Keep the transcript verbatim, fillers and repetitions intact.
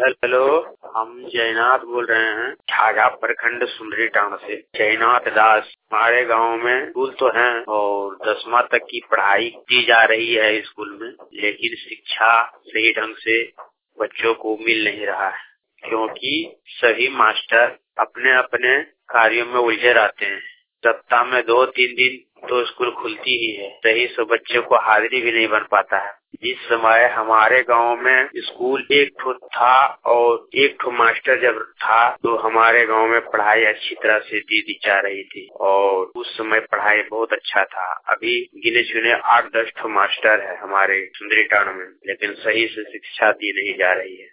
Hello, हम जयनाथ बोल रहे हैं झाझा प्रखंड सुंदरी टाउन से। जयनाथ दास। हमारे गांव में स्कूल तो है और दसवां तक की पढ़ाई की जा रही है स्कूल में, लेकिन शिक्षा सही ढंग से बच्चों को मिल नहीं रहा है, क्योंकि सभी मास्टर अपने अपने कार्यों में उलझे रहते हैं। सप्ताह में दो तीन दिन तो स्कूल खुलती ही है, सही से बच्चों को हाजिरी भी नहीं बन पाता है। इस समय हमारे गांव में स्कूल एक ठो था और एक ठो मास्टर जब था तो हमारे गांव में पढ़ाई अच्छी तरह से दी दी जा रही थी और उस समय पढ़ाई बहुत अच्छा था। अभी गिने चुने आठ दस ठो मास्टर है हमारे सुंदरी टाउन में, लेकिन सही से शिक्षा दी नहीं जा रही है।